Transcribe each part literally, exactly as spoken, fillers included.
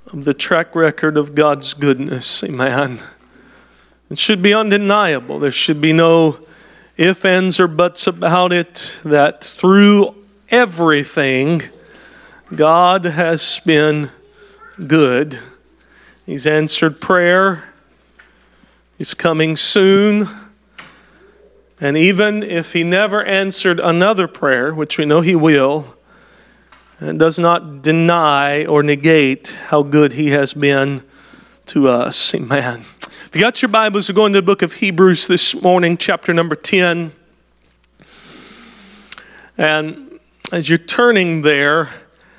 of the track record of God's goodness. Amen. It should be undeniable. There should be no ifs, ands, or buts about it, that through everything, God has been good. He's answered prayer. He's coming soon. And even if He never answered another prayer, which we know He will, it does not deny or negate how good He has been to us. Amen. If you got your Bibles, we're going to the book of Hebrews this morning, chapter number ten. And as you're turning there,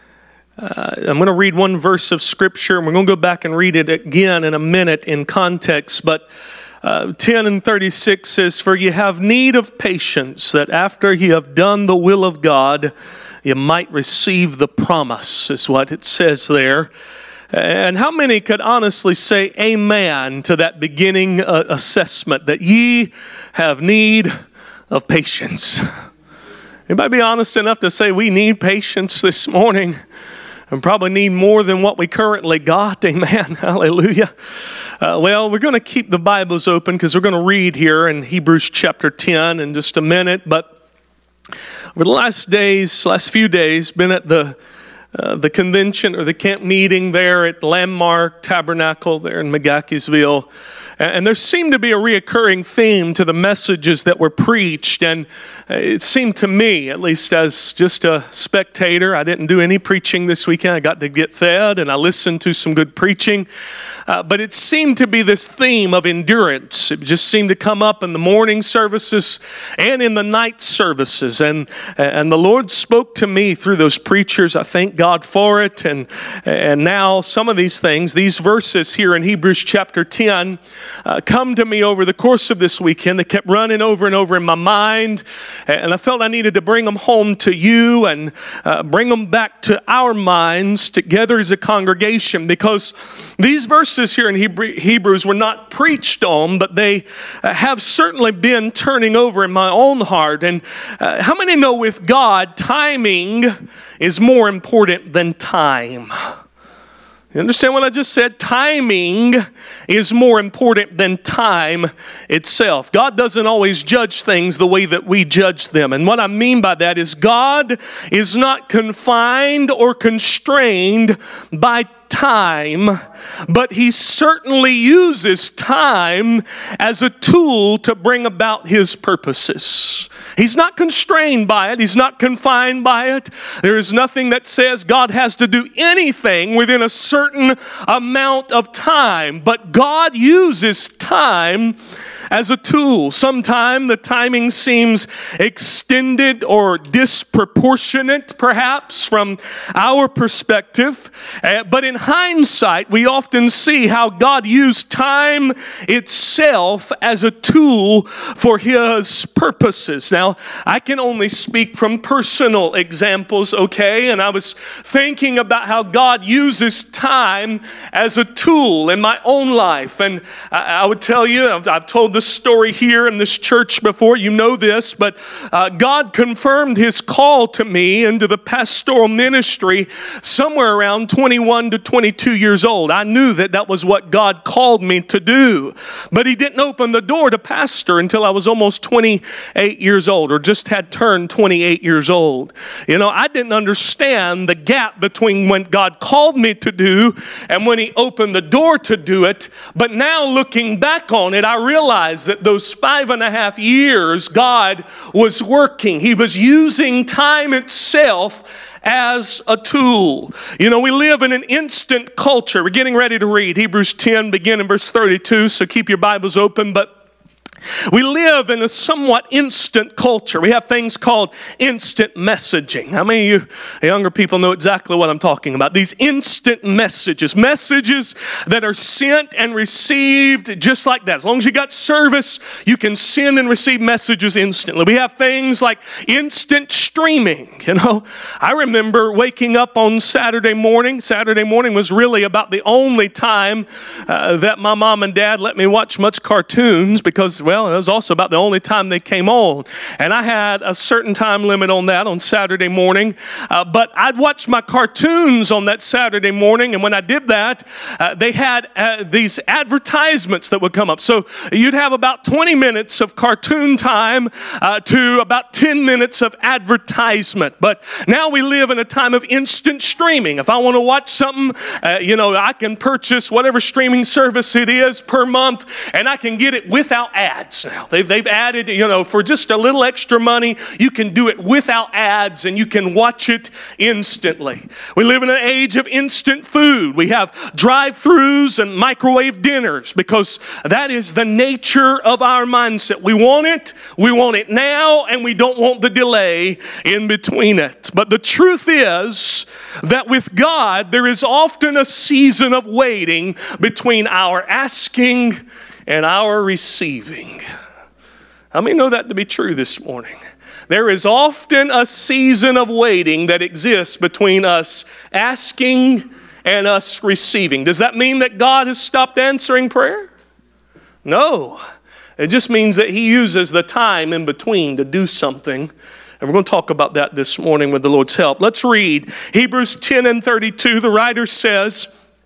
uh, I'm going to read one verse of Scripture, and we're going to go back and read it again in a minute in context. But uh, ten and thirty-six says, "For ye have need of patience, that after ye have done the will of God, you might receive the promise," is what it says there. And how many could honestly say amen to that beginning uh, assessment, that ye have need of patience? Anybody be honest enough to say we need patience this morning, and probably need more than what we currently got? Amen. Hallelujah. Uh, well, we're going to keep the Bibles open because we're going to read here in Hebrews chapter ten in just a minute. But over the last days, last few days, been at the uh, the convention or the camp meeting there at Landmark Tabernacle there in McGahkeysville. And there seemed to be a reoccurring theme to the messages that were preached. And it seemed to me, at least as just a spectator, I didn't do any preaching this weekend. I got to get fed and I listened to some good preaching. Uh, but it seemed to be this theme of endurance. It just seemed to come up in the morning services and in the night services. And, and the Lord spoke to me through those preachers. I thank God for it. And, and now some of these things, these verses here in Hebrews chapter ten, Uh, come to me over the course of this weekend. They kept running over and over in my mind, and I felt I needed to bring them home to you and uh, bring them back to our minds together as a congregation, because these verses here in Hebrew, Hebrews were not preached on, but they uh, have certainly been turning over in my own heart. And uh, how many know with God, timing is more important than time? You understand what I just said? Timing is more important than time itself. God doesn't always judge things the way that we judge them. And what I mean by that is God is not confined or constrained by time, but He certainly uses time as a tool to bring about His purposes. He's not constrained by it. He's not confined by it. There is nothing that says God has to do anything within a certain amount of time, but God uses time as a tool. Sometimes the timing seems extended or disproportionate, perhaps, from our perspective. Uh, but in hindsight, we often see how God used time itself as a tool for His purposes. Now, I can only speak from personal examples, okay? And I was thinking about how God uses time as a tool in my own life. And I, I would tell you, I've, I've told this story here in this church before. You know this, but uh, God confirmed His call to me into the pastoral ministry somewhere around twenty-one to twenty-two years old. I knew that that was what God called me to do, but He didn't open the door to pastor until I was almost twenty-eight years old, or just had turned twenty-eight years old. You know, I didn't understand the gap between when God called me to do and when He opened the door to do it. But now looking back on it, I realize that those five and a half years God was working. He was using time itself as a tool. You know, we live in an instant culture. We're getting ready to read Hebrews ten, begin in verse thirty-two, so keep your Bibles open. But we live in a somewhat instant culture. We have things called instant messaging. How many of you younger people know exactly what I'm talking about? These instant messages. Messages that are sent and received just like that. As long as you got service, you can send and receive messages instantly. We have things like instant streaming. You know, I remember waking up on Saturday morning. Saturday morning was really about the only time uh, that my mom and dad let me watch much cartoons, because Well, it was also about the only time they came on. And I had a certain time limit on that on Saturday morning. Uh, but I'd watch my cartoons on that Saturday morning. And when I did that, uh, they had uh, these advertisements that would come up. So you'd have about twenty minutes of cartoon time uh, to about ten minutes of advertisement. But now we live in a time of instant streaming. If I want to watch something, uh, you know, I can purchase whatever streaming service it is per month, and I can get it without ads now. They've, they've added, you know, for just a little extra money, you can do it without ads, and you can watch it instantly. We live in an age of instant food. We have drive-thrus and microwave dinners because that is the nature of our mindset. We want it, we want it now, and we don't want the delay in between it. But the truth is that with God, there is often a season of waiting between our asking and our receiving. How many know that to be true this morning? There is often a season of waiting that exists between us asking and us receiving. Does that mean that God has stopped answering prayer? No. It just means that He uses the time in between to do something. And we're going to talk about that this morning with the Lord's help. Let's read Hebrews ten and thirty-two. The writer says,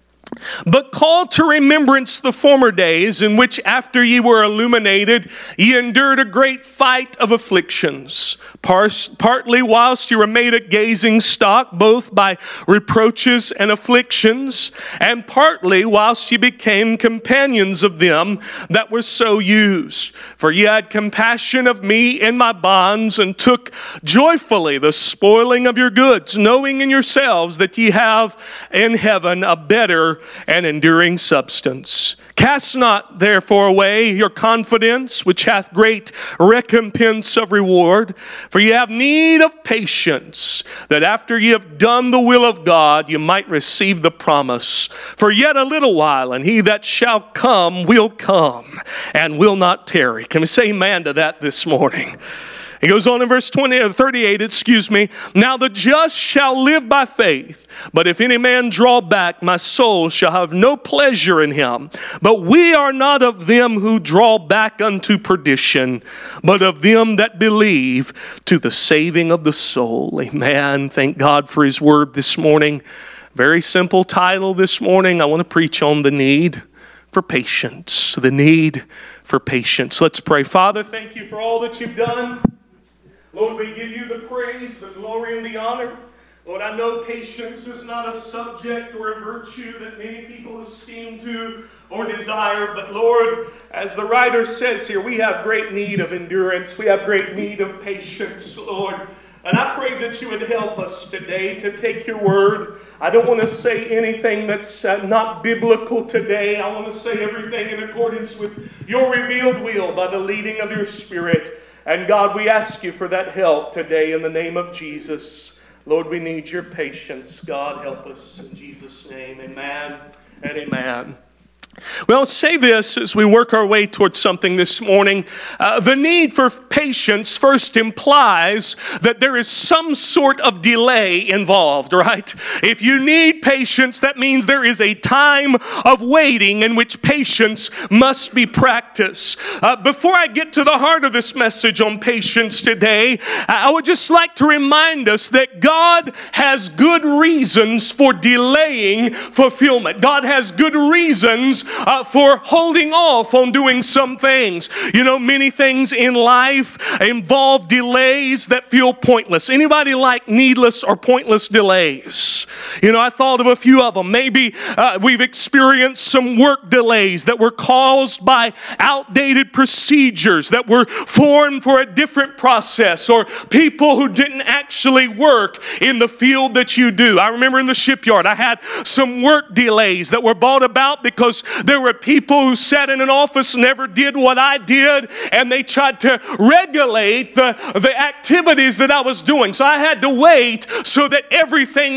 "But call to remembrance the former days in which after ye were illuminated, ye endured a great fight of afflictions, Pars- partly whilst ye were made a gazing stock, both by reproaches and afflictions, and partly whilst ye became companions of them that were so used. For ye had compassion of me in my bonds, and took joyfully the spoiling of your goods, knowing in yourselves that ye have in heaven a better and enduring substance. Cast not therefore away your confidence, which hath great recompense of reward. For ye have need of patience, that after ye have done the will of God, ye might receive the promise. For yet a little while, and he that shall come will come, and will not tarry." Can we say amen to that this morning? He goes on in verse twenty, or thirty-eight, excuse me. "Now the just shall live by faith. But if any man draw back, my soul shall have no pleasure in him. But we are not of them who draw back unto perdition, but of them that believe to the saving of the soul." Amen. Thank God for His word this morning. Very simple title this morning. I want to preach on the need for patience. The need for patience. Let's pray. Father, thank you for all that you've done. Lord, we give you the praise, the glory, and the honor. Lord, I know patience is not a subject or a virtue that many people esteem to or desire. But Lord, as the writer says here, we have great need of endurance. We have great need of patience, Lord. And I pray that you would help us today to take your word. I don't want to say anything that's uh, not biblical today. I want to say everything in accordance with your revealed will by the leading of your Spirit. And God, we ask you for that help today in the name of Jesus. Lord, we need your patience. God, help us in Jesus' name. Amen and amen. Well, I'll say this as we work our way towards something this morning. Uh, the need for patience first implies that there is some sort of delay involved, right? If you need patience, that means there is a time of waiting in which patience must be practiced. Uh, before I get to the heart of this message on patience today, I would just like to remind us that God has good reasons for delaying fulfillment. God has good reasons Uh, for holding off on doing some things. You know, many things in life involve delays that feel pointless. Anybody like needless or pointless delays? You know, I thought of a few of them. Maybe uh, we've experienced some work delays that were caused by outdated procedures that were formed for a different process, or people who didn't actually work in the field that you do. I remember in the shipyard, I had some work delays that were brought about because there were people who sat in an office, never did what I did, and they tried to regulate the, the activities that I was doing. So I had to wait so that everything lined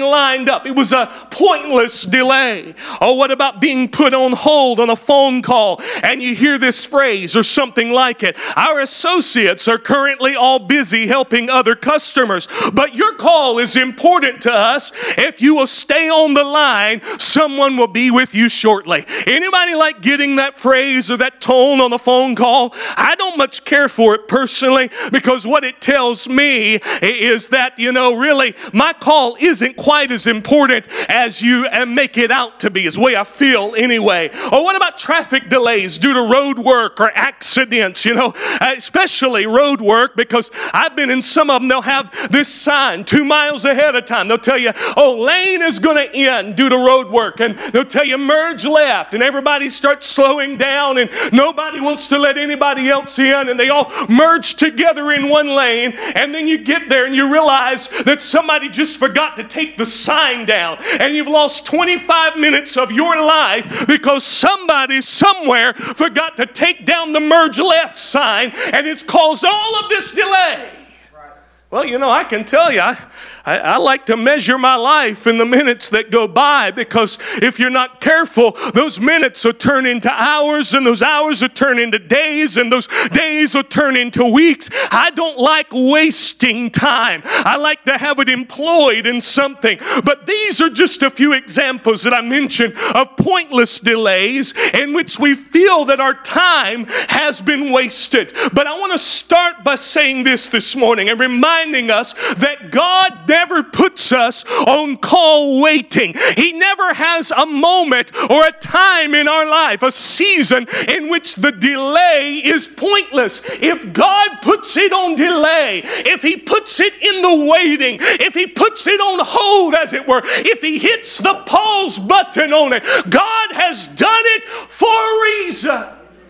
wind up. It was a pointless delay. Oh, what about being put on hold on a phone call and you hear this phrase or something like it? Our associates are currently all busy helping other customers, but your call is important to us. If you will stay on the line, someone will be with you shortly. Anybody like getting that phrase or that tone on the phone call? I don't much care for it personally, because what it tells me is that, you know, really my call isn't quite as important as you make it out to be, is the way I feel anyway. Or what about traffic delays due to road work or accidents, you know, especially road work, because I've been in some of them. They'll have this sign two miles ahead of time. They'll tell you, oh, lane is going to end due to road work, and they'll tell you merge left, and everybody starts slowing down, and nobody wants to let anybody else in, and they all merge together in one lane, and then you get there and you realize that somebody just forgot to take the sign down, and you've lost twenty-five minutes of your life because somebody somewhere forgot to take down the merge left sign, and it's caused all of this delay. Well, you know, I can tell you, I, I, I like to measure my life in the minutes that go by, because if you're not careful, those minutes will turn into hours, and those hours will turn into days, and those days will turn into weeks. I don't like wasting time. I like to have it employed in something. But these are just a few examples that I mentioned of pointless delays in which we feel that our time has been wasted. But I want to start by saying this this morning and remind reminding us that God never puts us on call waiting. He never has a moment or a time in our life, a season in which the delay is pointless. If God puts it on delay, if He puts it in the waiting, if He puts it on hold, as it were, if He hits the pause button on it, God has done it for a reason.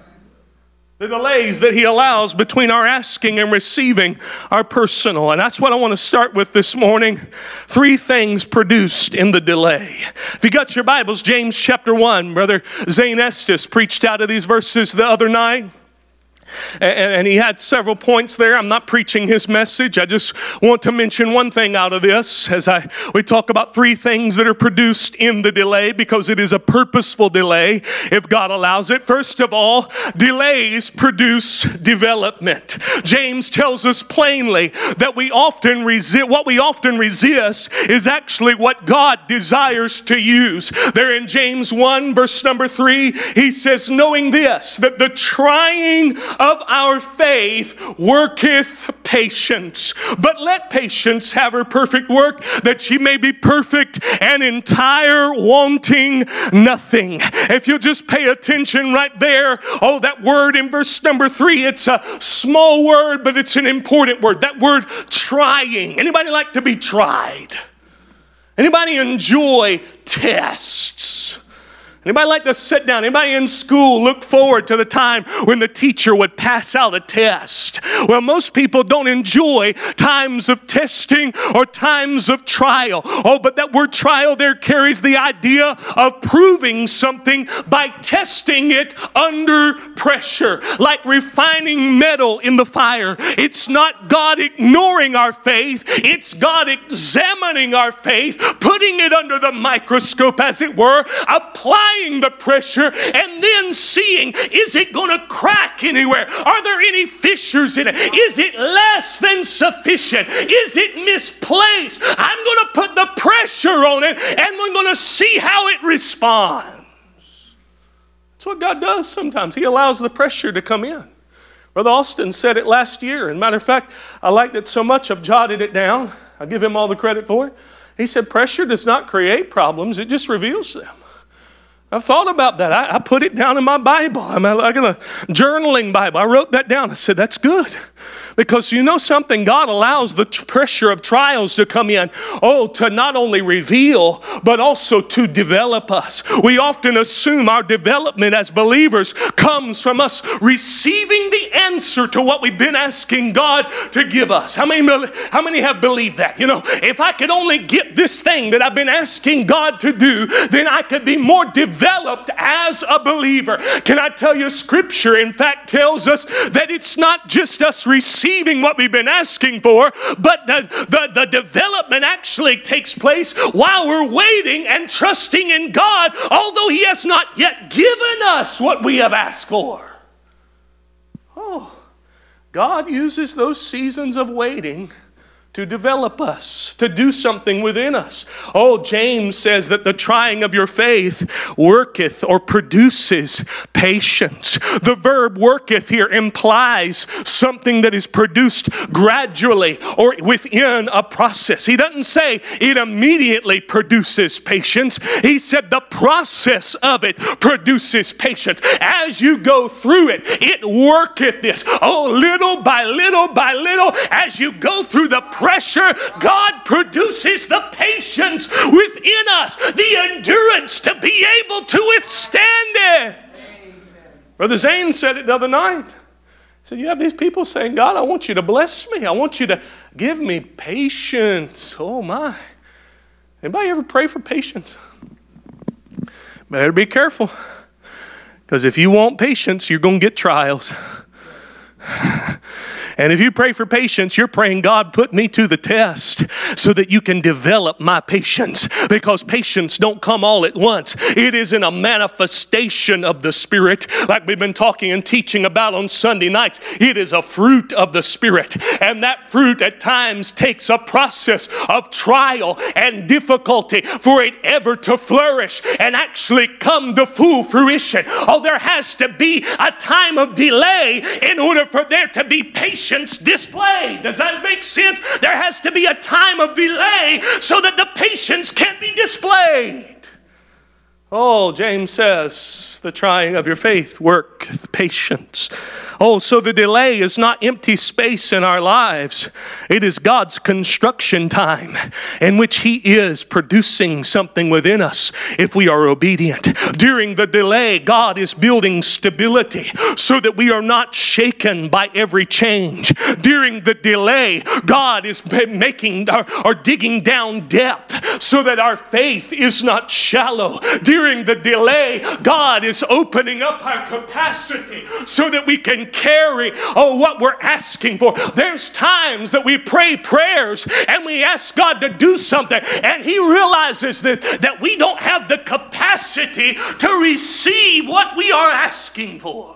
The delays that He allows between our asking and receiving are personal. And that's what I want to start with this morning. Three things produced in the delay. If you got your Bibles, James chapter one, Brother Zane Estes preached out of these verses the other night. And he had several points there. I'm not preaching his message. I just want to mention one thing out of this as I we talk about three things that are produced in the delay, because it is a purposeful delay if God allows it. First of all, delays produce development. James tells us plainly that we often resist, what we often resist is actually what God desires to use. There in James one, verse number three, he says, knowing this, that the trying of our faith worketh patience. But let patience have her perfect work, that she may be perfect and entire, wanting nothing. If you'll just pay attention right there, oh, that word in verse number three, it's a small word, but it's an important word. That word trying. Anybody like to be tried? Anybody enjoy tests? Anybody like to sit down? Anybody in school look forward to the time when the teacher would pass out a test? Well, most people don't enjoy times of testing or times of trial. Oh, but that word trial there carries the idea of proving something by testing it under pressure, like refining metal in the fire. It's not God ignoring our faith. It's God examining our faith, putting it under the microscope, as it were, applying the pressure, and then seeing, is it going to crack anywhere? Are there any fissures in it? Is it less than sufficient? Is it misplaced? I'm going to put the pressure on it, and we're going to see how it responds. That's what God does sometimes. He allows the pressure to come in. Brother Austin said it last year. As a matter of fact, I liked it so much I've jotted it down. I give him all the credit for it. He said, pressure does not create problems, it just reveals them. I've thought about that. I, I put it down in my Bible. I'm like in a journaling Bible. I wrote that down. I said, that's good. Because you know something? God allows the t- pressure of trials to come in, oh, to not only reveal, but also to develop us. We often assume our development as believers comes from us receiving the answer to what we've been asking God to give us. How many, how many have believed that? You know, if I could only get this thing that I've been asking God to do, then I could be more developed as a believer. Can I tell you, Scripture, in fact, tells us that it's not just us receiving receiving what we've been asking for, but the, the, the development actually takes place while we're waiting and trusting in God, although He has not yet given us what we have asked for. Oh, God uses those seasons of waiting to develop us, to do something within us. Oh, James says that the trying of your faith worketh or produces patience. The verb worketh here implies something that is produced gradually or within a process. He doesn't say it immediately produces patience. He said the process of it produces patience. As you go through it, it worketh this. Oh, little by little by little, as you go through the pressure, God produces the patience within us, the endurance to be able to withstand it. Amen. Brother Zane said it the other night. He said, you have these people saying, God, I want you to bless me. I want you to give me patience. Oh my. Anybody ever pray for patience? Better be careful. Because if you want patience, you're going to get trials. And if you pray for patience, you're praying, God, put me to the test so that you can develop my patience. Because patience don't come all at once. It isn't a manifestation of the Spirit like we've been talking and teaching about on Sunday nights. It is a fruit of the Spirit. And that fruit at times takes a process of trial and difficulty for it ever to flourish and actually come to full fruition. Oh, there has to be a time of delay in order for there to be patience displayed. Does that make sense? There has to be a time of delay so that the patience can be displayed. Oh, James says, the trying of your faith worketh patience. Oh, so the delay is not empty space in our lives. It is God's construction time in which He is producing something within us if we are obedient. During the delay, God is building stability so that we are not shaken by every change. During the delay, God is making or, or digging down depth so that our faith is not shallow. During the delay, God is opening up our capacity so that we can carry oh what we're asking for. There's times that we pray prayers and we ask God to do something, and He realizes that, that we don't have the capacity to receive what we are asking for.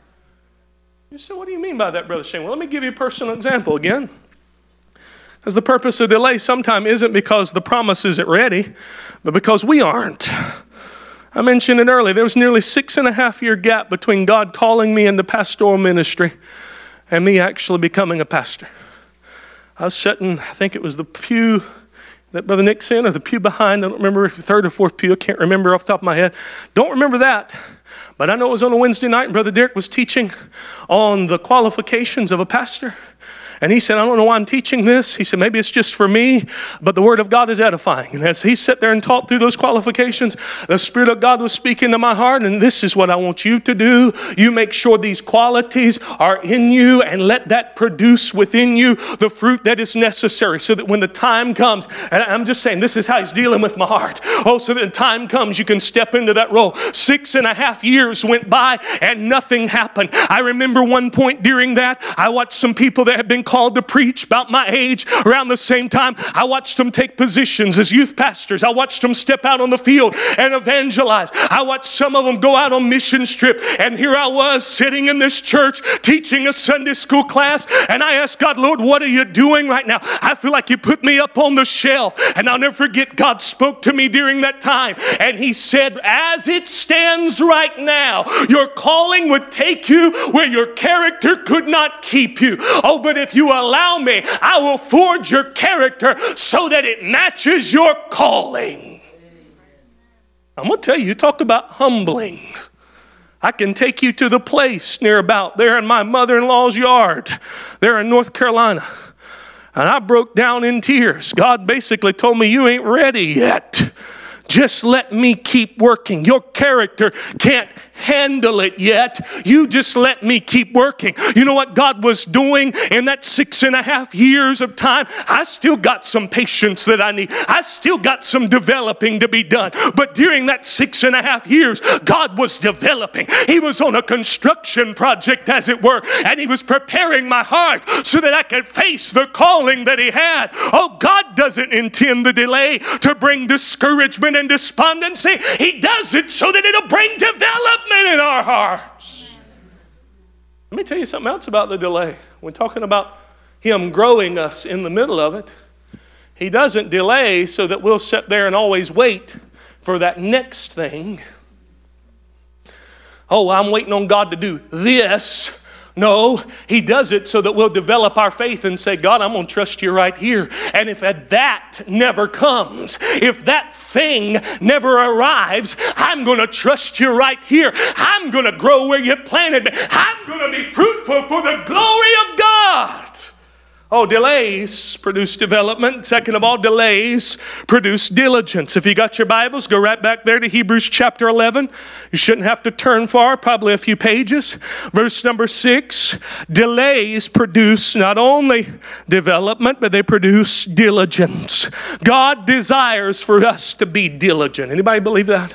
You say, what do you mean by that, Brother Shane? Well, let me give you a personal example again. Because the purpose of delay sometimes isn't because the promise isn't ready, but because we aren't. I mentioned it earlier. There was nearly six and a half year gap between God calling me into pastoral ministry and me actually becoming a pastor. I was sitting, I think it was the pew that Brother Nick's in, or the pew behind. I don't remember if the third or fourth pew. I can't remember off the top of my head. Don't remember that. But I know it was on a Wednesday night, and Brother Derek was teaching on the qualifications of a pastor. And he said, I don't know why I'm teaching this. He said, maybe it's just for me, but the Word of God is edifying. And as he sat there and taught through those qualifications, the Spirit of God was speaking to my heart, and this is what I want you to do. You make sure these qualities are in you and let that produce within you the fruit that is necessary so that when the time comes, and I'm just saying this is how He's dealing with my heart. Oh, so that the time comes, you can step into that role. Six and a half years went by and nothing happened. I remember one point during that, I watched some people that had been called to preach about my age around the same time. I watched them take positions as youth pastors. I watched them step out on the field and evangelize. I watched some of them go out on mission trip. And here I was sitting in this church teaching a Sunday school class. And I asked God, Lord, what are you doing right now? I feel like you put me up on the shelf. And I'll never forget, God spoke to me during that time. And He said, as it stands right now, your calling would take you where your character could not keep you. Oh, but if you allow me, I will forge your character so that it matches your calling. I'm going to tell you, you talk about humbling. I can take you to the place near about there in my mother-in-law's yard, there in North Carolina. And I broke down in tears. God basically told me, you ain't ready yet Just let me keep working. Your character can't handle it yet. You just let me keep working. You know what God was doing in that six and a half years of time? I still got some patience that I need. I still got some developing to be done. But during that six and a half years, God was developing. He was on a construction project, as it were, and He was preparing my heart so that I could face the calling that He had. Oh, God doesn't intend the delay to bring discouragement and despondency. He does it so that it'll bring development in our hearts. Let me tell you something else about the delay. We're talking about Him growing us in the middle of it. He doesn't delay so that we'll sit there and always wait for that next thing. Oh, I'm waiting on God to do this. No, He does it so that we'll develop our faith and say, God, I'm going to trust you right here. And if that never comes, if that thing never arrives, I'm going to trust you right here. I'm going to grow where you planted me. I'm going to be fruitful for the glory of God. Oh, delays produce development. Second of all, delays produce diligence. If you got your Bibles, go right back there to Hebrews chapter eleven. You shouldn't have to turn far, probably a few pages. Verse number six, delays produce not only development, but they produce diligence. God desires for us to be diligent. Anybody believe that?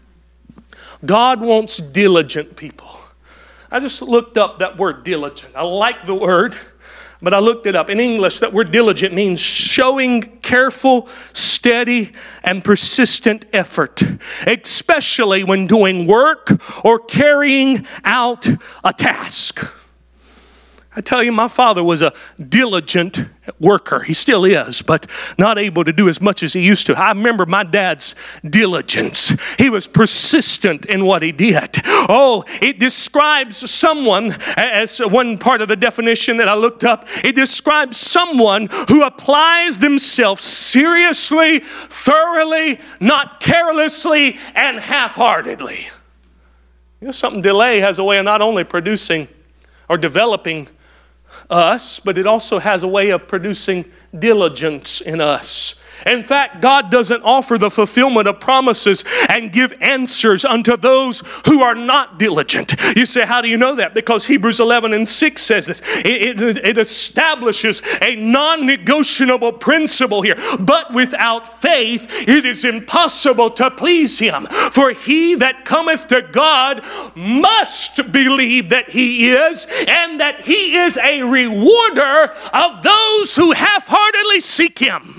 God wants diligent people. I just looked up that word diligent. I like the word. But I looked it up. In English, that word diligent means showing careful, steady, and persistent effort, especially when doing work or carrying out a task. I tell you, my father was a diligent worker. He still is, but not able to do as much as he used to. I remember my dad's diligence. He was persistent in what he did. Oh, it describes someone, as one part of the definition that I looked up, it describes someone who applies themselves seriously, thoroughly, not carelessly, and half-heartedly. You know something? Delay has a way of not only producing or developing us, but it also has a way of producing diligence in us. In fact, God doesn't offer the fulfillment of promises and give answers unto those who are not diligent. You say, how do you know that? Because Hebrews eleven and six says this. It, it, it establishes a non-negotiable principle here. But without faith, it is impossible to please Him. For he that cometh to God must believe that He is, and that He is a rewarder of those who half-heartedly seek Him.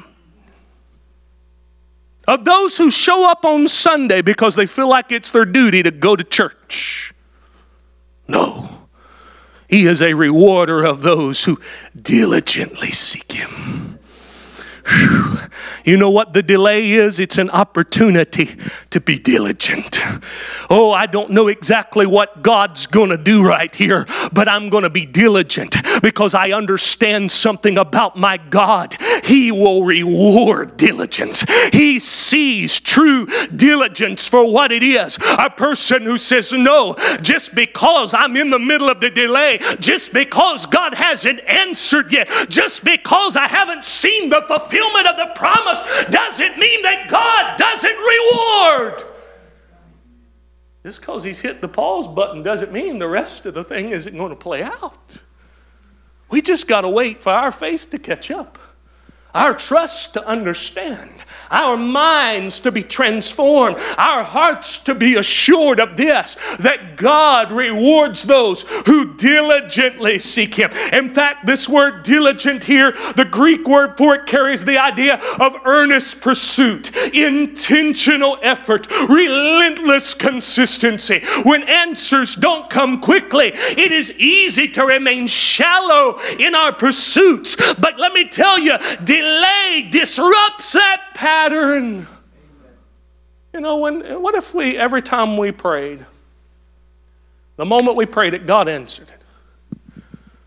Of those who show up on Sunday because they feel like it's their duty to go to church. No. He is a rewarder of those who diligently seek Him. Whew. You know what the delay is? It's an opportunity to be diligent. Oh, I don't know exactly what God's going to do right here, but I'm going to be diligent because I understand something about my God. He will reward diligence. He sees true diligence for what it is. A person who says, no, just because I'm in the middle of the delay, just because God hasn't answered yet, just because I haven't seen the fulfillment of the promise, doesn't mean that God doesn't reward. Just because He's hit the pause button doesn't mean the rest of the thing isn't going to play out. We just got to wait for our faith to catch up, our trust to understand, our minds to be transformed, our hearts to be assured of this, that God rewards those who diligently seek Him. In fact, this word diligent here, the Greek word for it carries the idea of earnest pursuit, intentional effort, relentless consistency. When answers don't come quickly, it is easy to remain shallow in our pursuits. But let me tell you, delay disrupts that pattern. You know, when what if we, every time we prayed, the moment we prayed it, God answered it?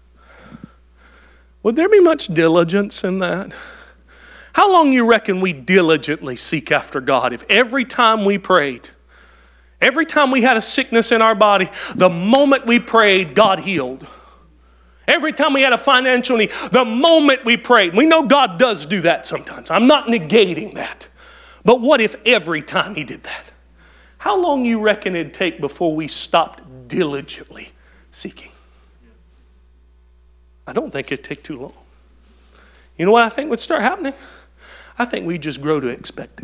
Would there be much diligence in that? How long you reckon we diligently seek after God if every time we prayed, every time we had a sickness in our body, the moment we prayed, God healed? Every time we had a financial need, the moment we prayed. We know God does do that sometimes. I'm not negating that. But what if every time he did that? How long you reckon it'd take before we stopped diligently seeking? I don't think it'd take too long. You know what I think would start happening? I think we just grow to expect it.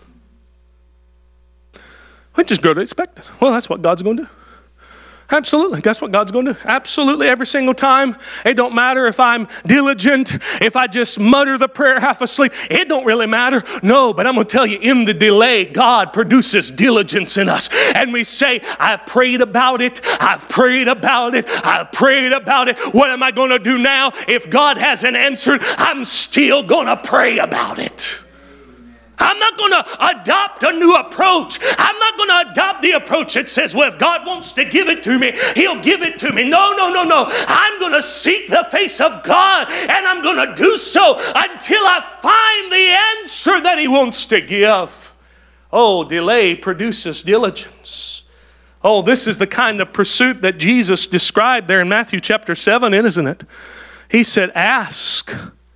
We just grow to expect it. Well, that's what God's going to do. Absolutely. That's what God's going to do. Absolutely. Every single time. It don't matter if I'm diligent, if I just mutter the prayer half asleep. It don't really matter. No, but I'm going to tell you, in the delay, God produces diligence in us. And we say, I've prayed about it. I've prayed about it. I've prayed about it. What am I going to do now? If God hasn't answered, I'm still going to pray about it. I'm not going to adopt a new approach. I'm not going to adopt the approach that says, well, if God wants to give it to me, he'll give it to me. No, no, no, no. I'm going to seek the face of God, and I'm going to do so until I find the answer that he wants to give. Oh, delay produces diligence. Oh, this is the kind of pursuit that Jesus described there in Matthew chapter seven, isn't it? He said, ask,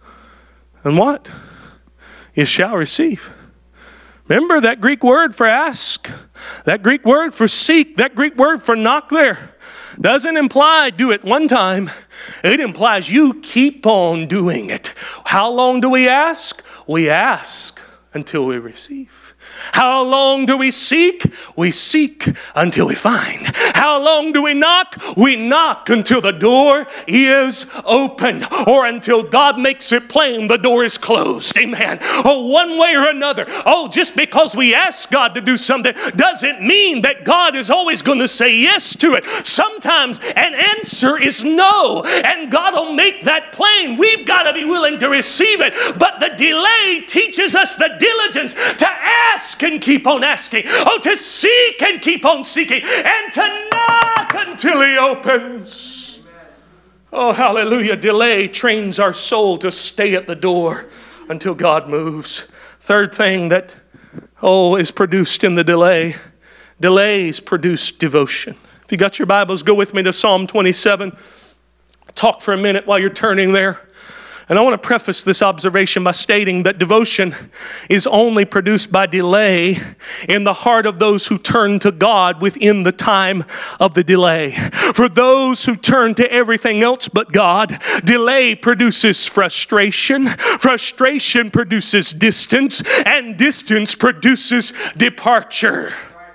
and what? You shall receive. Remember that Greek word for ask, that Greek word for seek, that Greek word for knock there doesn't imply do it one time. It implies you keep on doing it. How long do we ask? We ask until we receive. How long do we seek? We seek until we find. How long do we knock? We knock until the door is open, or until God makes it plain the door is closed. Amen. Oh, one way or another. Oh, just because we ask God to do something doesn't mean that God is always going to say yes to it. Sometimes an answer is no, and God will make that plain. We've got to be willing to receive it. But the delay teaches us the diligence to ask and keep on asking. Oh, to seek and keep on seeking. And to knock until he opens. Oh, hallelujah. Delay trains our soul to stay at the door until God moves. Third thing that, oh, is produced in the delay. Delays produce devotion. If you got your Bibles, go with me to Psalm twenty-seven. Talk for a minute while you're turning there. And I want to preface this observation by stating that devotion is only produced by delay in the heart of those who turn to God within the time of the delay. For those who turn to everything else but God, delay produces frustration. Frustration produces distance, and distance produces departure.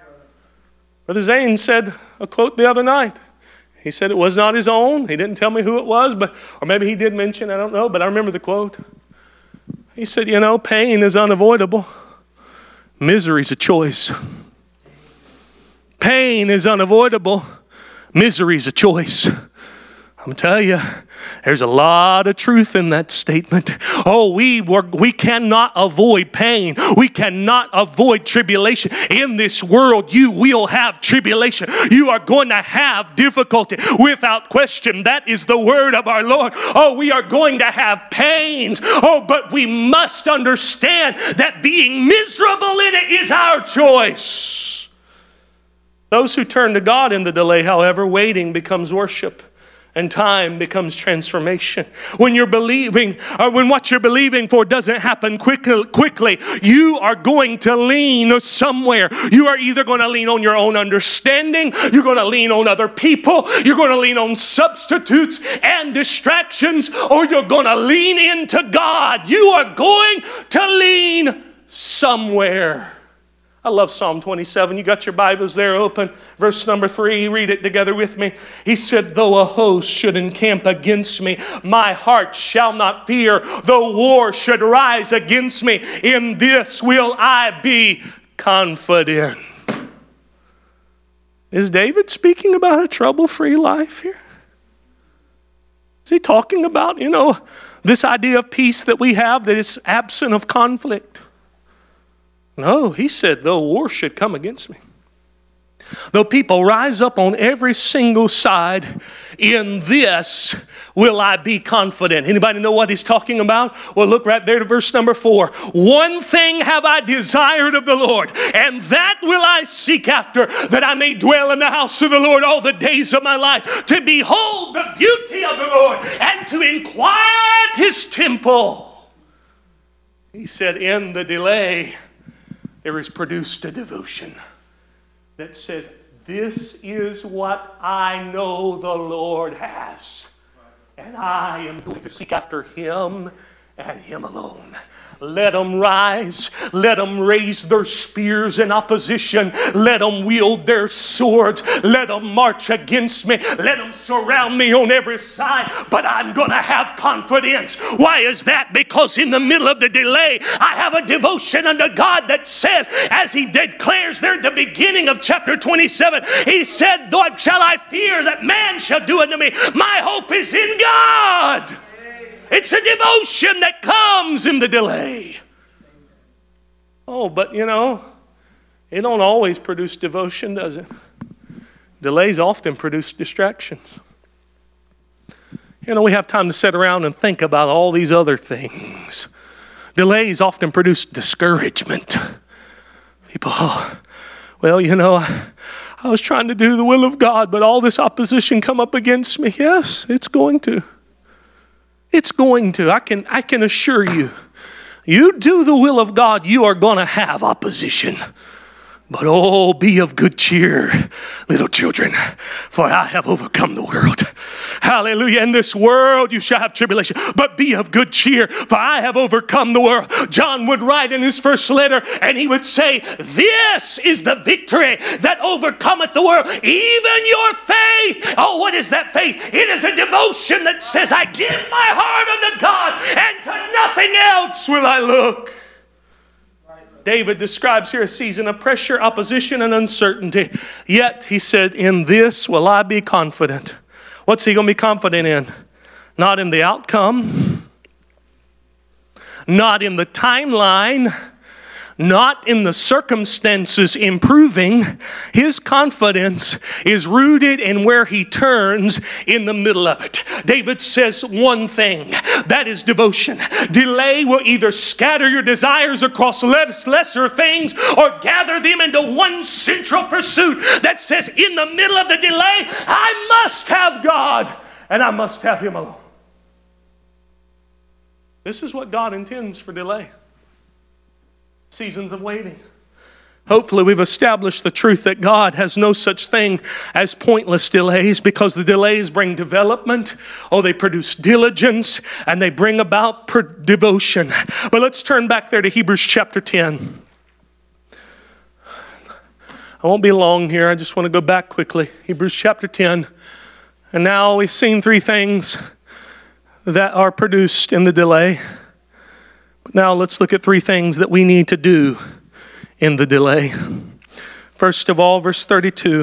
Brother Zane said a quote the other night. He said it was not his own. He didn't tell me who it was, but or maybe he did mention, I don't know, but I remember the quote. He said, you know, pain is unavoidable. Misery's a choice. Pain is unavoidable. Misery's a choice. I'm telling you, there's a lot of truth in that statement. Oh, we work, we cannot avoid pain. We cannot avoid tribulation. In this world, you will have tribulation. You are going to have difficulty without question. That is the word of our Lord. Oh, we are going to have pains. Oh, but we must understand that being miserable in it is our choice. Those who turn to God in the delay, however, waiting becomes worship. And time becomes transformation. When you're believing, or when what you're believing for doesn't happen quickly, quickly, you are going to lean somewhere. You are either going to lean on your own understanding, you're going to lean on other people, you're going to lean on substitutes and distractions, or you're going to lean into God. You are going to lean somewhere. I love Psalm twenty-seven. You got your Bibles there open. Verse number three, read it together with me. He said, though a host should encamp against me, my heart shall not fear. Though war should rise against me, in this will I be confident. Is David speaking about a trouble-free life here? Is he talking about, you know, this idea of peace that we have, that it's absent of conflict? No, he said, though war should come against me, though people rise up on every single side, in this will I be confident. Anybody know what he's talking about? Well, look right there to verse number four. One thing have I desired of the Lord, and that will I seek after, that I may dwell in the house of the Lord all the days of my life, to behold the beauty of the Lord, and to inquire at his temple. He said, in the delay, there is produced a devotion that says, this is what I know the Lord has. And I am going to seek after Him and Him alone. Let them rise. Let them raise their spears in opposition. Let them wield their swords. Let them march against me. Let them surround me on every side. But I'm going to have confidence. Why is that? Because in the middle of the delay, I have a devotion unto God that says, as He declares there at the beginning of chapter twenty-seven, He said, "What shall I fear that man shall do unto me? My hope is in God." It's a devotion that comes in the delay. Oh, but you know, it don't always produce devotion, does it? Delays often produce distractions. You know, we have time to sit around and think about all these other things. Delays often produce discouragement. People, oh, well, you know, I, I was trying to do the will of God, but all this opposition come up against me. Yes, it's going to. It's going to. I can, I can assure you. You do the will of God, you are going to have opposition. But oh, be of good cheer, little children, for I have overcome the world. Hallelujah. In this world you shall have tribulation, but be of good cheer, for I have overcome the world. John would write in his first letter, and he would say, this is the victory that overcometh the world, even your faith. Oh, what is that faith? It is a devotion that says, I give my heart unto God, and to nothing else will I look. David describes here a season of pressure, opposition, and uncertainty. Yet, he said, in this will I be confident. What's he going to be confident in? Not in the outcome. Not in the timeline. Not in the circumstances improving. His confidence is rooted in where he turns in the middle of it. David says one thing, that is devotion. Delay will either scatter your desires across lesser things or gather them into one central pursuit that says, in the middle of the delay, I must have God and I must have Him alone. This is what God intends for delay. Seasons of waiting. Hopefully we've established the truth that God has no such thing as pointless delays, because the delays bring development, or they produce diligence, and they bring about per- devotion. But let's turn back there to Hebrews chapter ten. I won't be long here. I just want to go back quickly. Hebrews chapter ten. And now we've seen three things that are produced in the delay. Now let's look at three things that we need to do in the delay. First of all, verse thirty-two.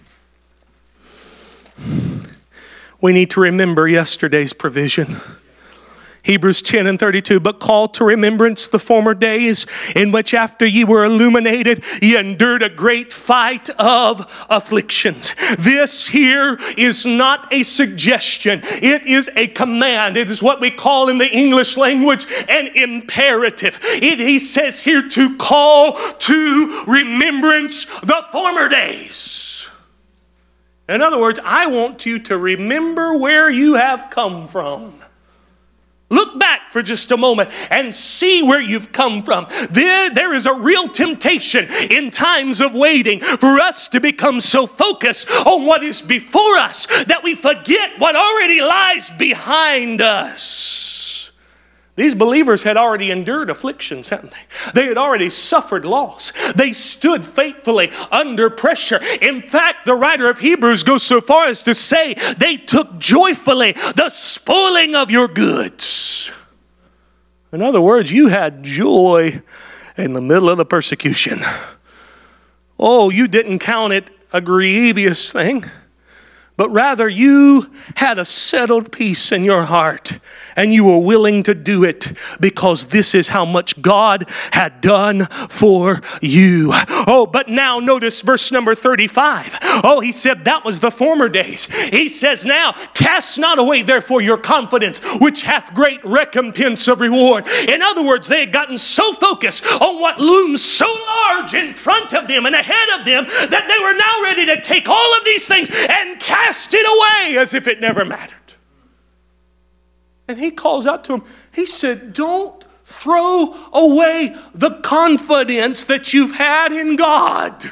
We need to remember yesterday's provision. Hebrews ten and thirty-two, but call to remembrance the former days in which after ye were illuminated, ye endured a great fight of afflictions. This here is not a suggestion. It is a command. It is what we call in the English language an imperative. It, he says here to call to remembrance the former days. In other words, I want you to remember where you have come from. Look back for just a moment and see where you've come from. There, there is a real temptation in times of waiting for us to become so focused on what is before us that we forget what already lies behind us. These believers had already endured afflictions, hadn't they? They had already suffered loss. They stood faithfully under pressure. In fact, the writer of Hebrews goes so far as to say they took joyfully the spoiling of your goods. In other words, you had joy in the middle of the persecution. Oh, you didn't count it a grievous thing, but rather you had a settled peace in your heart. And you were willing to do it because this is how much God had done for you. Oh, but now notice verse number thirty-five. Oh, he said that was the former days. He says now, cast not away therefore your confidence, which hath great recompense of reward. In other words, they had gotten so focused on what looms so large in front of them and ahead of them that they were now ready to take all of these things and cast it away as if it never mattered. And he calls out to him. He said, don't throw away the confidence that you've had in God.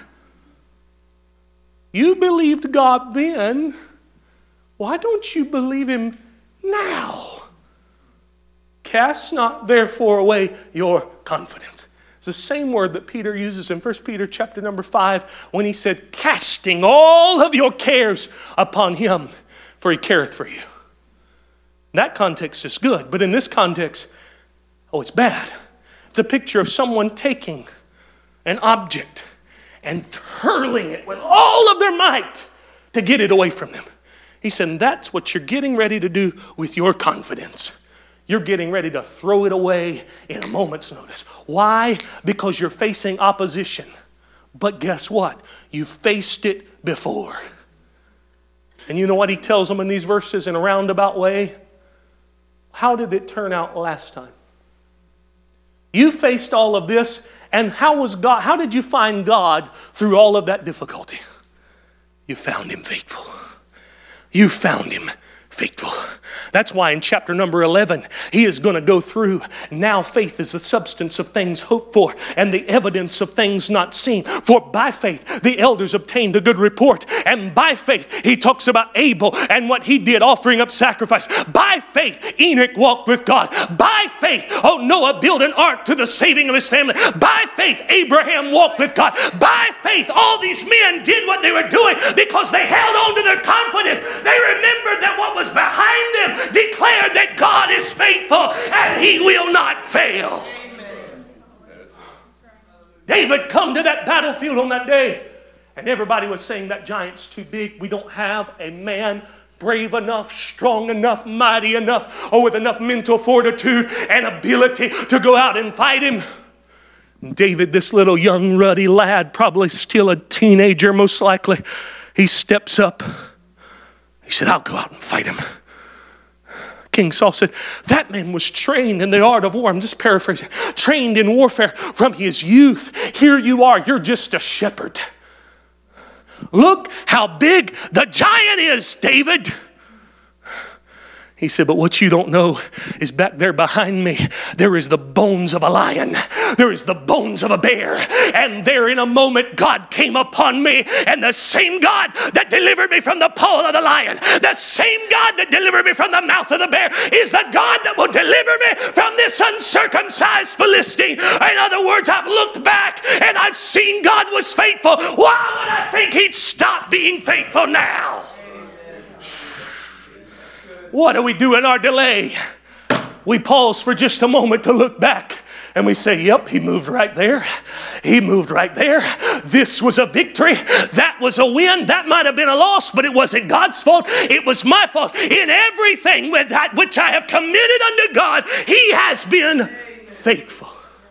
You believed God then. Why don't you believe Him now? Cast not therefore away your confidence. It's the same word that Peter uses in First Peter chapter number five when he said, casting all of your cares upon Him, for He careth for you. That context is good, but in this context, oh, it's bad. It's a picture of someone taking an object and hurling it with all of their might to get it away from them. He said, that's what you're getting ready to do with your confidence. You're getting ready to throw it away in a moment's notice. Why? Because you're facing opposition. But guess what? You faced it before. And you know what he tells them in these verses in a roundabout way? How did it turn out last time? You faced all of this, and how was God? How did you find God through all of that difficulty? You found Him faithful. You found Him faithful. That's why in chapter number eleven, he is going to go through. Now faith is the substance of things hoped for and the evidence of things not seen. For by faith, the elders obtained a good report. And by faith, he talks about Abel and what he did offering up sacrifice. By faith, Enoch walked with God. By faith, oh, Noah built an ark to the saving of his family. By faith, Abraham walked with God. By faith, all these men did what they were doing because they held on to their confidence. They remembered that what was behind them declared that God is faithful and He will not fail. Amen. David come to that battlefield on that day, and everybody was saying that giant's too big. We don't have a man brave enough, strong enough, mighty enough, or with enough mental fortitude and ability to go out and fight him. And David, this little young ruddy lad, probably still a teenager most likely, he steps up. He said, I'll go out and fight him. King Saul said, that man was trained in the art of war. I'm just paraphrasing. Trained in warfare from his youth. Here you are. You're just a shepherd. Look how big the giant is, David. He said, but what you don't know is back there behind me, there is the bones of a lion. There is the bones of a bear. And there in a moment, God came upon me. And the same God that delivered me from the paw of the lion, the same God that delivered me from the mouth of the bear, is the God that will deliver me from this uncircumcised Philistine. In other words, I've looked back and I've seen God was faithful. Why would I think He'd stop being faithful now? What do we do in our delay? We pause for just a moment to look back. And we say, yep, He moved right there. He moved right there. This was a victory. That was a win. That might have been a loss, but it wasn't God's fault. It was my fault. In everything with that which I have committed unto God, He has been faithful.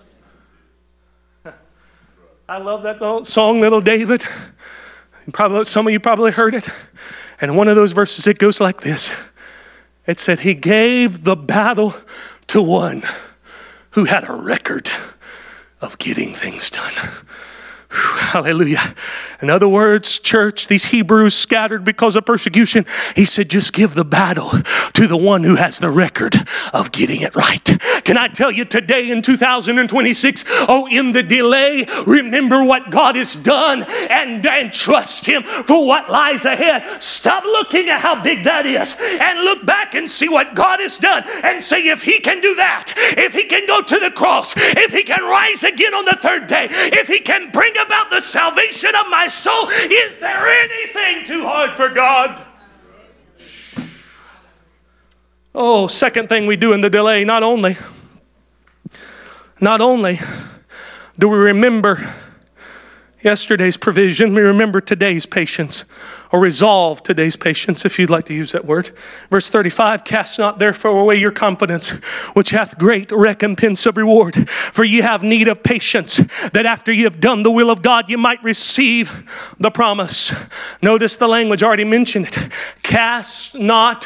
I love that little song, Little David. Probably, some of you probably heard it. And in one of those verses, it goes like this. It said, He gave the battle to one who had a record of getting things done. Whew, hallelujah. In other words, church, these Hebrews scattered because of persecution, he said, just give the battle to the one who has the record of getting it right. Can I tell you today in two thousand twenty-six, oh, in the delay, remember what God has done and, and trust Him for what lies ahead. Stop looking at how big that is and look back and see what God has done and say, if He can do that, if He can go to the cross, if He can rise again on the third day, if He can bring about the salvation of my soul, is there anything too hard for God? Oh, second thing we do in the delay, not only, not only do we remember yesterday's provision, we remember today's patience, or resolve today's patience, if you'd like to use that word. Verse thirty-five, cast not therefore away your confidence, which hath great recompense of reward. For ye have need of patience, that after ye have done the will of God, ye might receive the promise. Notice the language, already mentioned it. Cast not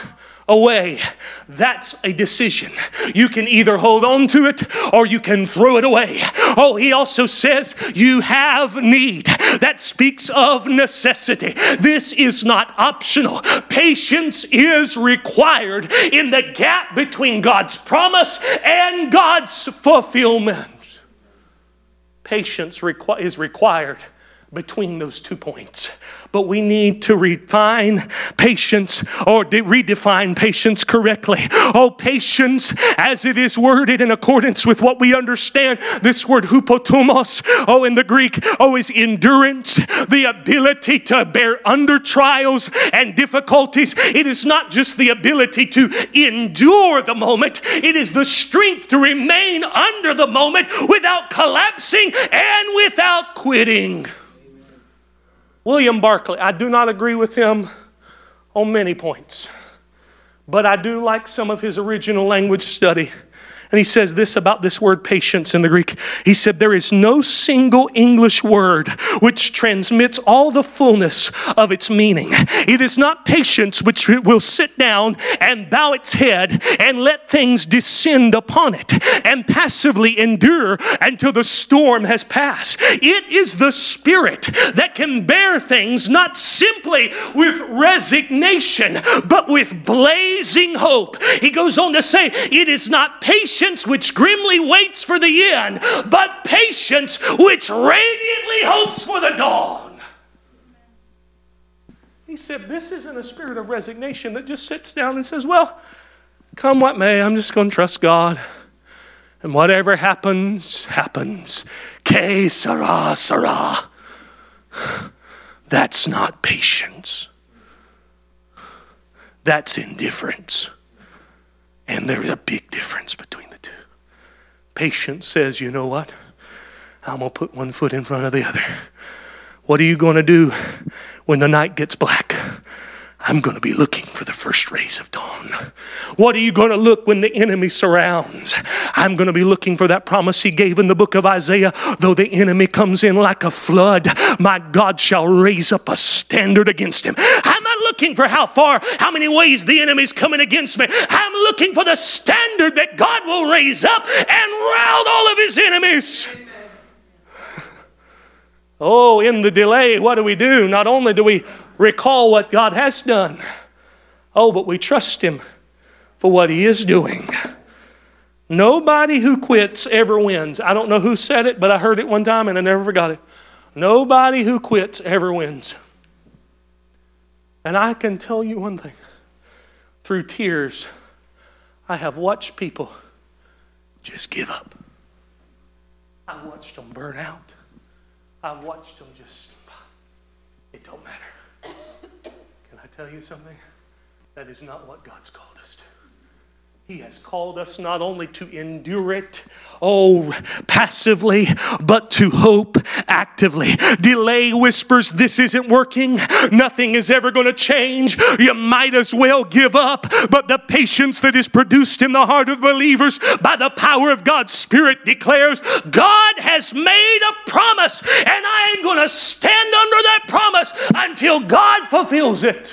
away. That's a decision. You can either hold on to it or you can throw it away. Oh, he also says you have need. That speaks of necessity. This is not optional. Patience is required in the gap between God's promise and God's fulfillment. Patience requ- is required between those two points. But we need to refine patience or de- redefine patience correctly. Oh, patience, as it is worded in accordance with what we understand, this word hupotomos, oh, in the Greek, oh, is endurance, the ability to bear under trials and difficulties. It is not just the ability to endure the moment, it is the strength to remain under the moment without collapsing and without quitting. William Barclay, I do not agree with him on many points, but I do like some of his original language study. And he says this about this word patience in the Greek. He said, there is no single English word which transmits all the fullness of its meaning. It is not patience which will sit down and bow its head and let things descend upon it and passively endure until the storm has passed. It is the spirit that can bear things not simply with resignation, but with blazing hope. He goes on to say, it is not patience which grimly waits for the end, but patience which radiantly hopes for the dawn. He said, this isn't a spirit of resignation that just sits down and says, well, come what may, I'm just going to trust God. And whatever happens, happens. Que sera, sera. That's not patience. That's indifference. And there's a big difference between the two. Patience says, you know what? I'm going to put one foot in front of the other. What are you going to do when the night gets black? I'm going to be looking for the first rays of dawn. What are you going to look when the enemy surrounds? I'm going to be looking for that promise he gave in the book of Isaiah. Though the enemy comes in like a flood, my God shall raise up a standard against him. I'm not looking for how far, how many ways the enemy's coming against me. I'm looking for the standard that God will raise up and rout all of his enemies. Oh, in the delay, what do we do? Not only do we recall what God has done, oh, but we trust him for what he is doing. Nobody who quits ever wins. I don't know who said it, but I heard it one time and I never forgot it. Nobody who quits ever wins. And I can tell you one thing. Through tears, I have watched people just give up. I've watched them burn out. I've watched them just, it don't matter. Can I tell you something? That is not what God's called us to. He has called us not only to endure it, oh, passively, but to hope actively. Delay whispers, this isn't working. Nothing is ever going to change. You might as well give up. But the patience that is produced in the heart of believers by the power of God's Spirit declares, God has made a promise, and I am going to stand under that promise until God fulfills it.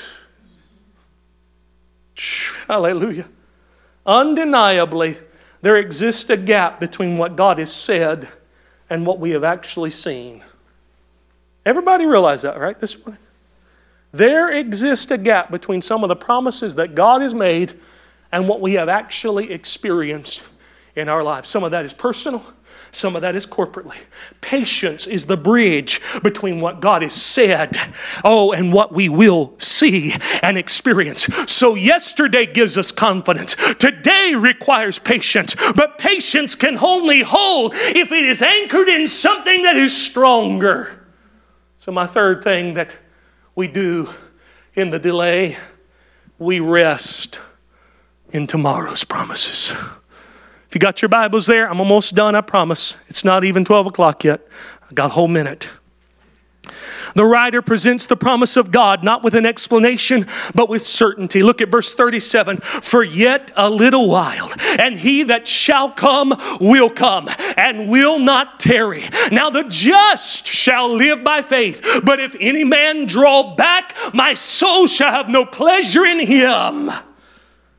Hallelujah. Undeniably, there exists a gap between what God has said and what we have actually seen. Everybody realize that, right, this morning? There exists a gap between some of the promises that God has made and what we have actually experienced in our lives. Some of that is personal. Some of that is corporately. Patience is the bridge between what God has said, oh, and what we will see and experience. So yesterday gives us confidence. Today requires patience. But patience can only hold if it is anchored in something that is stronger. So my third thing that we do in the delay, we rest in tomorrow's promises. If you got your Bibles there, I'm almost done, I promise. It's not even twelve o'clock yet. I got a whole minute. The writer presents the promise of God not with an explanation, but with certainty. Look at verse thirty-seven. For yet a little while, and he that shall come will come, and will not tarry. Now the just shall live by faith. But if any man draw back, my soul shall have no pleasure in him.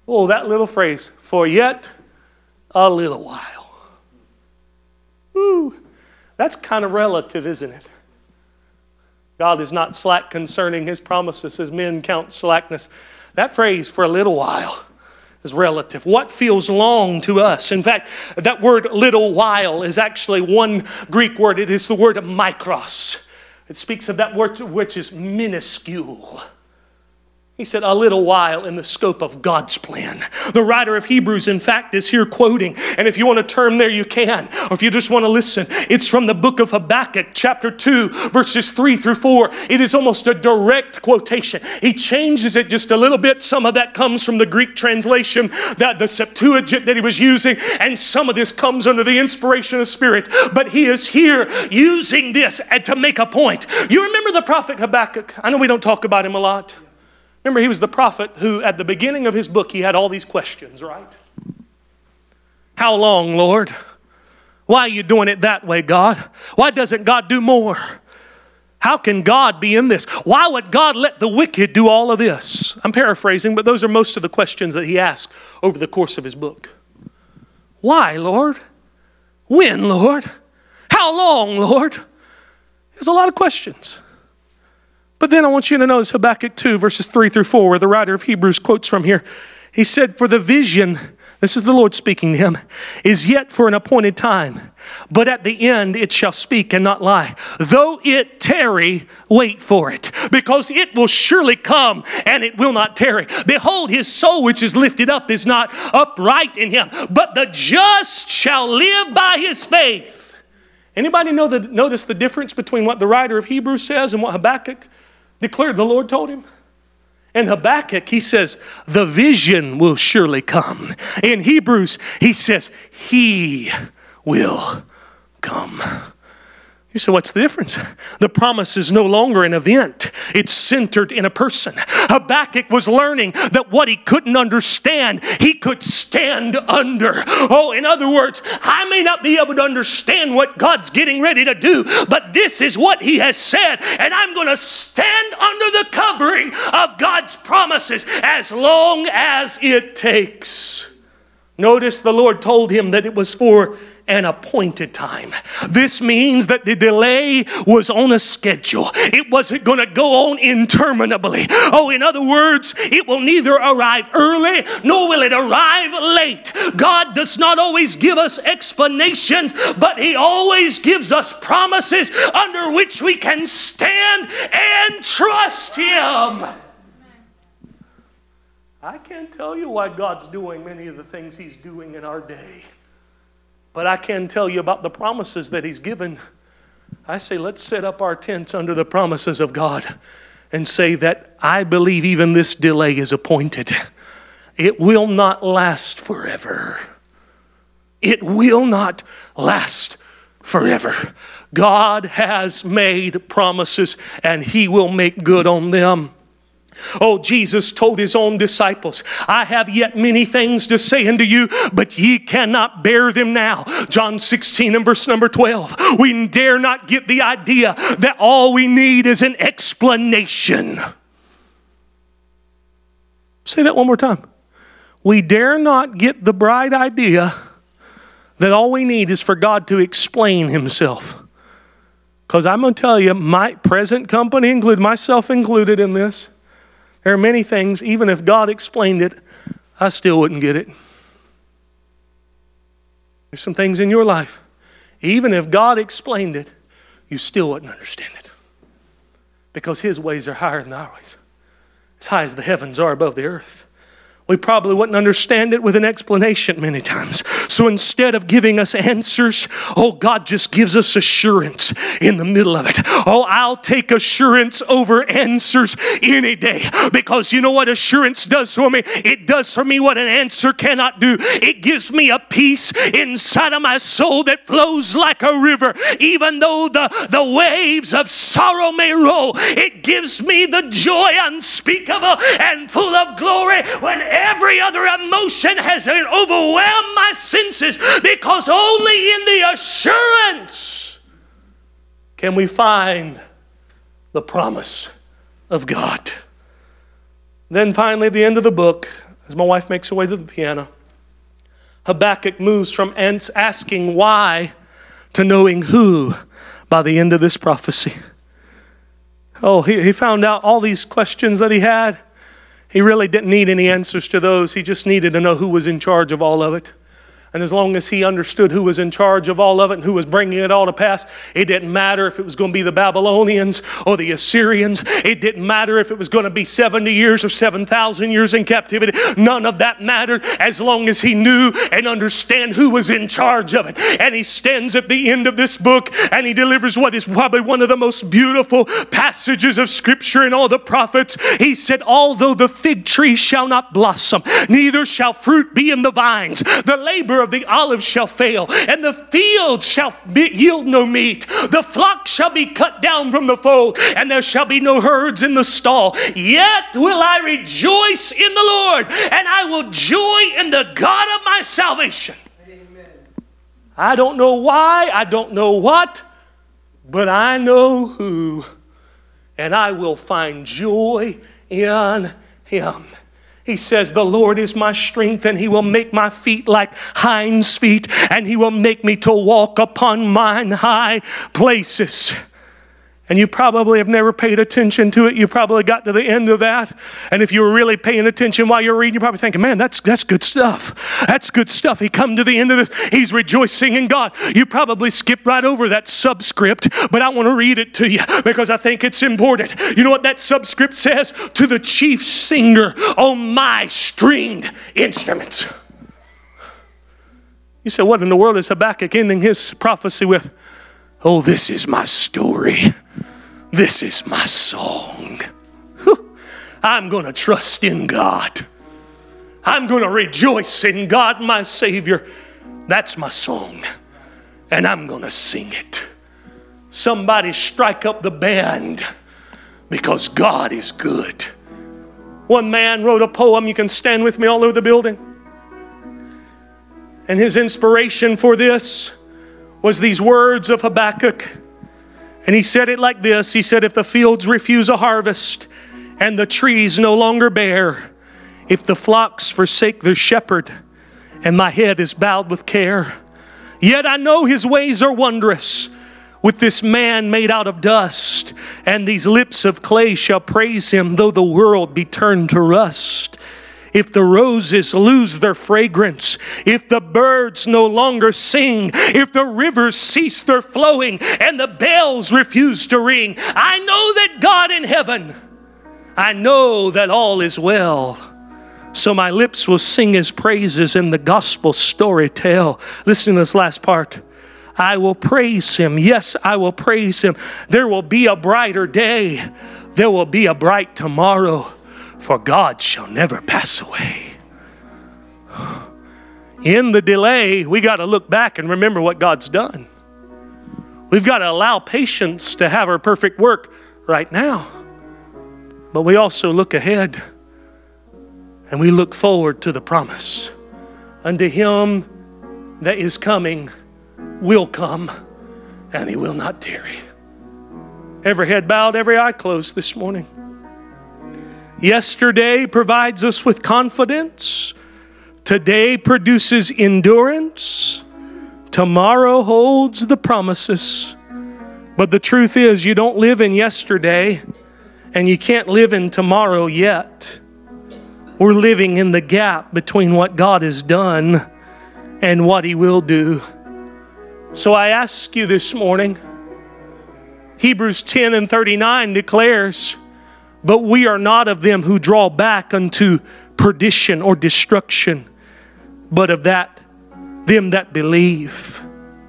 Oh, that little phrase, for yet a little while. Woo. That's kind of relative, isn't it? God is not slack concerning his promises as men count slackness. That phrase, for a little while, is relative. What feels long to us? In fact, that word little while is actually one Greek word. It is the word mikros. It speaks of that word which is minuscule. He said, a little while in the scope of God's plan. The writer of Hebrews, in fact, is here quoting. And if you want to turn there, you can. Or if you just want to listen, it's from the book of Habakkuk, chapter two, verses three through four. It is almost a direct quotation. He changes it just a little bit. Some of that comes from the Greek translation, that the Septuagint that he was using. And some of this comes under the inspiration of the Spirit. But he is here using this to make a point. You remember the prophet Habakkuk? I know we don't talk about him a lot. Remember, he was the prophet who, at the beginning of his book, he had all these questions, right? How long, Lord? Why are you doing it that way, God? Why doesn't God do more? How can God be in this? Why would God let the wicked do all of this? I'm paraphrasing, but those are most of the questions that he asked over the course of his book. Why, Lord? When, Lord? How long, Lord? There's a lot of questions. But then I want you to notice Habakkuk two, verses three through four, where the writer of Hebrews quotes from here. He said, for the vision, this is the Lord speaking to him, is yet for an appointed time, but at the end it shall speak and not lie. Though it tarry, wait for it, because it will surely come and it will not tarry. Behold, his soul which is lifted up is not upright in him, but the just shall live by his faith. Anybody know the, notice the difference between what the writer of Hebrews says and what Habakkuk declared the Lord told him? In Habakkuk, he says, the vision will surely come. In Hebrews, he says, he will come. You say, what's the difference? The promise is no longer an event. It's centered in a person. Habakkuk was learning that what he couldn't understand, he could stand under. Oh, in other words, I may not be able to understand what God's getting ready to do, but this is what he has said, and I'm going to stand under the covering of God's promises as long as it takes. Notice the Lord told him that it was for an appointed time. This means that the delay was on a schedule. It wasn't going to go on interminably. Oh, in other words, it will neither arrive early nor will it arrive late. God does not always give us explanations, but he always gives us promises under which we can stand and trust him. I can't tell you why God's doing many of the things he's doing in our day. But I can tell you about the promises that he's given. I say, let's set up our tents under the promises of God and say that I believe even this delay is appointed. It will not last forever. It will not last forever. God has made promises and he will make good on them. Oh, Jesus told his own disciples, I have yet many things to say unto you, but ye cannot bear them now. John sixteen and verse number twelve. We dare not get the idea that all we need is an explanation. Say that one more time. We dare not get the bright idea that all we need is for God to explain himself. Because I'm going to tell you, my present company included, myself included in this, there are many things, even if God explained it, I still wouldn't get it. There's some things in your life, even if God explained it, you still wouldn't understand it. Because his ways are higher than our ways. As high as the heavens are above the earth. We probably wouldn't understand it with an explanation many times. So instead of giving us answers, oh, God just gives us assurance in the middle of it. Oh, I'll take assurance over answers any day. Because you know what assurance does for me? It does for me what an answer cannot do. It gives me a peace inside of my soul that flows like a river. Even though the, the waves of sorrow may roll, it gives me the joy unspeakable and full of glory when every other emotion has overwhelmed my senses, because only in the assurance can we find the promise of God. Then finally, at the end of the book, as my wife makes her way to the piano, Habakkuk moves from asking why to knowing who by the end of this prophecy. Oh, he, he found out all these questions that he had. He really didn't need any answers to those. He just needed to know who was in charge of all of it. And as long as he understood who was in charge of all of it and who was bringing it all to pass, it didn't matter if it was going to be the Babylonians or the Assyrians. It didn't matter if it was going to be seventy years or seven thousand years in captivity. None of that mattered as long as he knew and understand who was in charge of it. And he stands at the end of this book and he delivers what is probably one of the most beautiful passages of Scripture in all the prophets. He said, although the fig tree shall not blossom, neither shall fruit be in the vines, the labor of the olive shall fail, and the field shall yield no meat. The flock shall be cut down from the fold, and there shall be no herds in the stall. Yet will I rejoice in the Lord, and I will joy in the God of my salvation. Amen. I don't know why, I don't know what, but I know who, and I will find joy in Him. He says, the Lord is my strength, and He will make my feet like hinds' feet, and He will make me to walk upon mine high places. And you probably have never paid attention to it. You probably got to the end of that. And if you were really paying attention while you're reading, you're probably thinking, man, that's that's good stuff. That's good stuff. He come to the end of this. He's rejoicing in God. You probably skipped right over that subscript, but I want to read it to you because I think it's important. You know what that subscript says? To the chief singer on my stringed instruments. You say, what in the world is Habakkuk ending his prophecy with? Oh, this is my story. This is my song. I'm going to trust in God. I'm going to rejoice in God, my Savior. That's my song. And I'm going to sing it. Somebody strike up the band because God is good. One man wrote a poem. You can stand with me all over the building. And his inspiration for this was these words of Habakkuk. And he said it like this. He said, if the fields refuse a harvest and the trees no longer bear, if the flocks forsake their shepherd and my head is bowed with care, yet I know His ways are wondrous with this man made out of dust, and these lips of clay shall praise Him though the world be turned to rust. If the roses lose their fragrance, if the birds no longer sing, if the rivers cease their flowing and the bells refuse to ring, I know that God in heaven, I know that all is well. So my lips will sing His praises and the gospel story tell. Listen to this last part. I will praise Him. Yes, I will praise Him. There will be a brighter day. There will be a bright tomorrow. For God shall never pass away. In the delay, we got to look back and remember what God's done. We've got to allow patience to have her perfect work right now. But we also look ahead and we look forward to the promise. Unto Him that is coming will come, and He will not tarry. Every head bowed, every eye closed this morning. Yesterday provides us with confidence. Today produces endurance. Tomorrow holds the promises. But the truth is, you don't live in yesterday, and you can't live in tomorrow yet. We're living in the gap between what God has done and what He will do. So I ask you this morning, Hebrews ten and thirty-nine declares, but we are not of them who draw back unto perdition or destruction, but of that them that believe.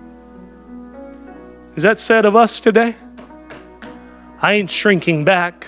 Is that said of us today? I ain't shrinking back.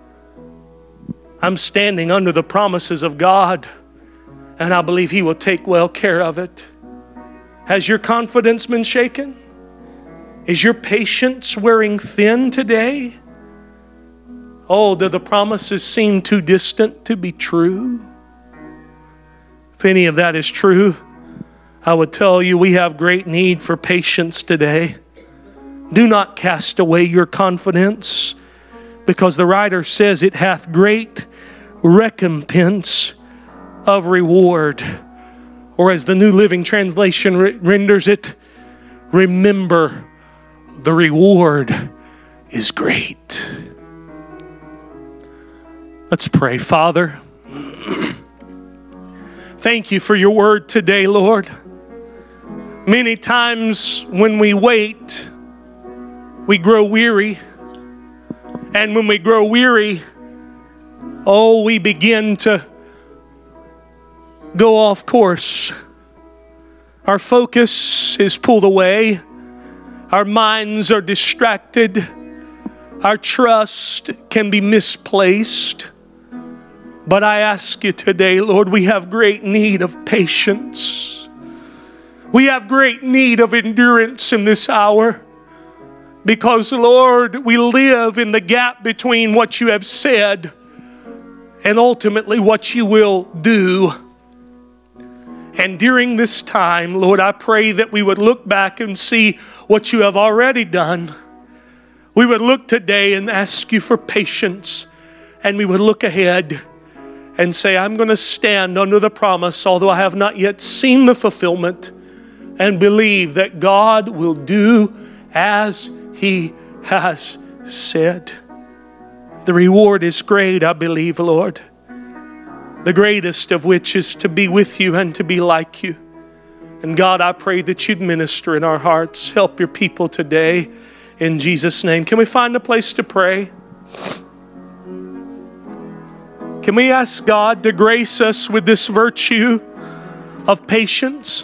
I'm standing under the promises of God, and I believe He will take well care of it. Has your confidence been shaken? Is your patience wearing thin today? Oh, do the promises seem too distant to be true? If any of that is true, I would tell you we have great need for patience today. Do not cast away your confidence, because the writer says it hath great recompense of reward. Or as the New Living Translation re- renders it, remember the reward is great. Let's pray. Father, thank you for your word today, Lord. Many times when we wait, we grow weary. And when we grow weary, oh, we begin to go off course. Our focus is pulled away. Our minds are distracted. Our trust can be misplaced. But I ask you today, Lord, we have great need of patience. We have great need of endurance in this hour. Because, Lord, we live in the gap between what you have said and ultimately what you will do. And during this time, Lord, I pray that we would look back and see what you have already done. We would look today and ask you for patience. And we would look ahead and say, I'm going to stand under the promise, although I have not yet seen the fulfillment, and believe that God will do as He has said. The reward is great, I believe, Lord. The greatest of which is to be with you and to be like you. And God, I pray that you'd minister in our hearts. Help your people today in Jesus' name. Can we find a place to pray? Can we ask God to grace us with this virtue of patience?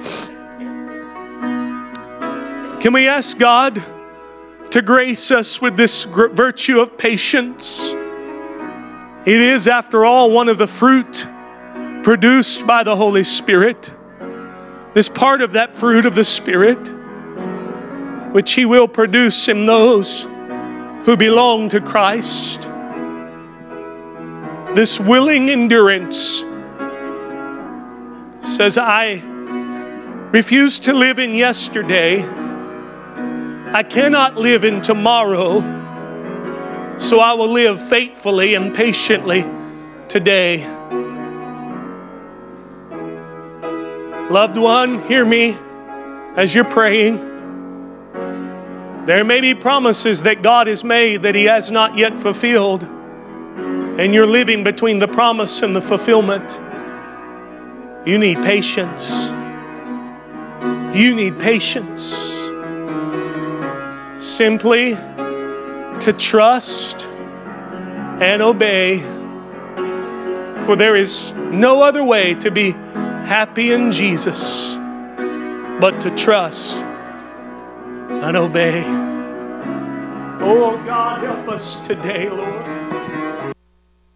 Can we ask God to grace us with this virtue of patience? It is, after all, one of the fruit produced by the Holy Spirit. This part of that fruit of the Spirit, which He will produce in those who belong to Christ. This willing endurance says, I refuse to live in yesterday. I cannot live in tomorrow. So I will live faithfully and patiently today. Loved one, hear me as you're praying. There may be promises that God has made that He has not yet fulfilled. And you're living between the promise and the fulfillment. You need patience. You need patience. Simply to trust and obey, for there is no other way to be happy in Jesus but to trust and obey. Oh God, help us today, Lord.